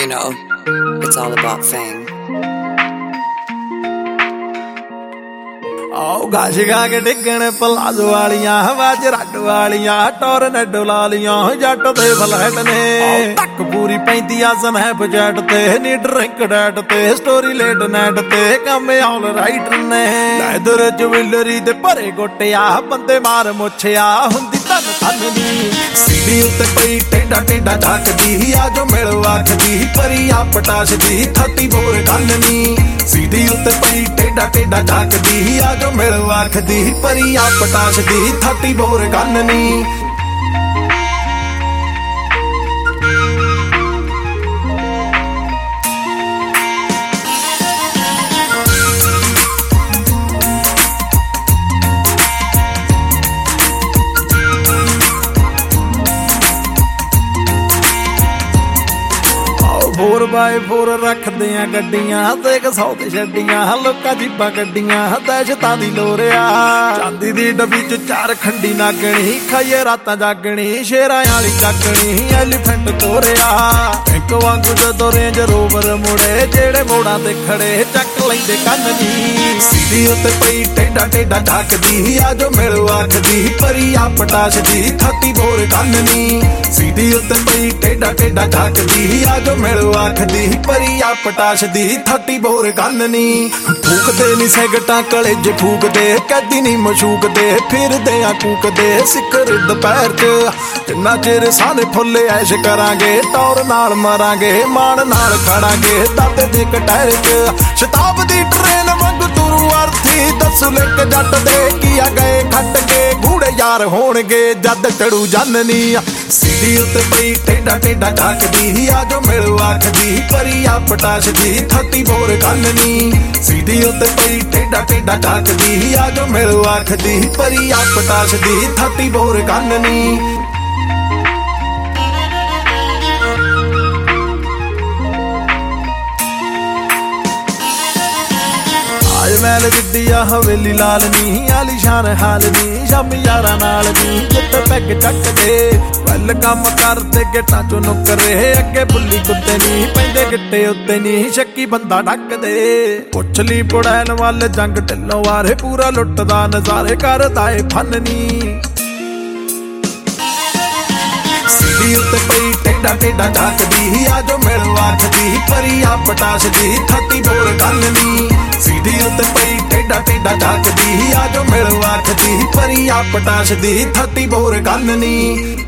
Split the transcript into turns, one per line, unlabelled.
You know, it's all about fame.
घास खा के डिगण पलाजो वालियां वाज रड वालियां टोरनेड लालियां जट दे फ्लैट ने तक पूरी पैंती स्नैप चैट ते नी ड्रिंक डैट ते स्टोरी लेट नैट ते कम ऑल राइट ने लैदर ज्वेलरी ते भरे गोटिया बंदे मार मुछिया हुंदी तन तन दी सीढ़ी उत्ते पई टेढ़ा टेढ़ा झाकदी आ जो मिल आखदी परिया पटाश दी 34 गन्नी सीढ़ी उत्ते पई टेढ़ा टेढ़ा झाकदी आ जो मिल आखदी परिया पटाश दी 34 गन्नी फोर बाय फोर रखदे आ गड्डियां ते 100 ते छड्डियां लोकां जीपां गड्डियां दहशतां दी लोरिया चांदी दी डब्बी च 4 खंडी नागणी खाइए रातां जागणी शेरां वाली चाकणी एलीफेंट तोरिया एक वांगू जदों रेंज रोवर मुड़े जेड़े मोड़ां ते खड़े चक लैंदे कन्नी सीधी उत्ते पई टेढ़ा टेढ़ा झाकदी आ जो मिल आखदी परिया पटाश दी 34 गन्नी सीधी उत्ते पई टेढ़ा टेढ़ा झाकदी आ जो मिल आखदी परिया पटाश दी 34 गन्नी फूकदे नी सैगटां कलेज फूकदे कैदी नी मशूकदे फिरदे आ कूकदे सिकर दोपहर च किन्ना चिर सारे फुੱਲੇ ऐश करांगे टौर नाल मरांगे मान नाल खड़ांगे दाते दे कटहर च शताब्दी ट्रेन वांगू तुरू अर्थी दसू लिक जट दे किया गए खट के गूड़े यार होणगे जद टड़ू जाननी सीधी उत्ते पई टेढ़ा टेढ़ा झाकदी आ जो मिल आखदी परिया पटाश दी 34 गन्नी सीधी उत्ते पई टेढ़ा टेढ़ा झाकदी आ जो मिल आखदी परिया पटाश दी 34 गन्नी महल जिद्दी आ हवेली लाल नी आलीशान हाल नी शामी यारा नाल नी जित पैग चक दे वल कम करते गेटां चों नुकरे अगे बुली कुत्ते नी पैंदे गिट्टे उत्ते नी शक्की बंदा ढक दे पुछ ली पुड़ैल वाल जंग ढिल्लों वारे पूरा लुटदा नजारे करदा ए फन नी सीढ़ी उत्ते पई टेढ़ा टेढ़ा झाकदी आ जो मिल आखदी परिया पटाश दी 34 गन्नी सीधी उत्ते पई टेढ़ा टेढ़ा झाकदी आ जो मिल आखदी परिया पटाश दी 34 गन्नी